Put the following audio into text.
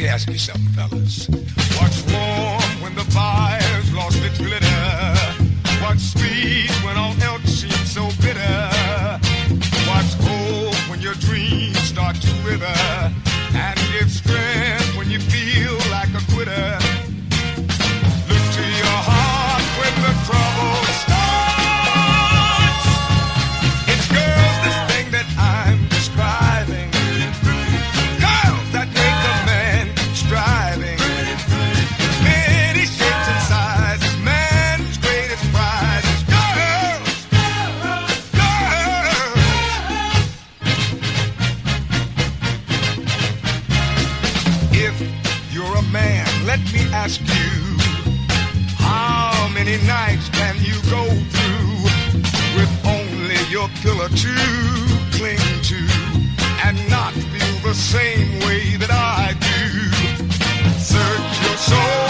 me ask you something, fellas. What's warm when the fire's lost its glitter? What's sweet when all else seems so bitter? What's cold when your dreams start to wither? And give strength when you feel like a quitter? Look to your heart when the trouble starts. It's girls, this thing that I'm describing. Girls that make a man keep striving. Many shapes and sizes, man's greatest prize is girls. Girls. If you're a man, let me ask you, how many nights can you go through with only your pillow to cling to and not feel the same way that I do? Search your soul.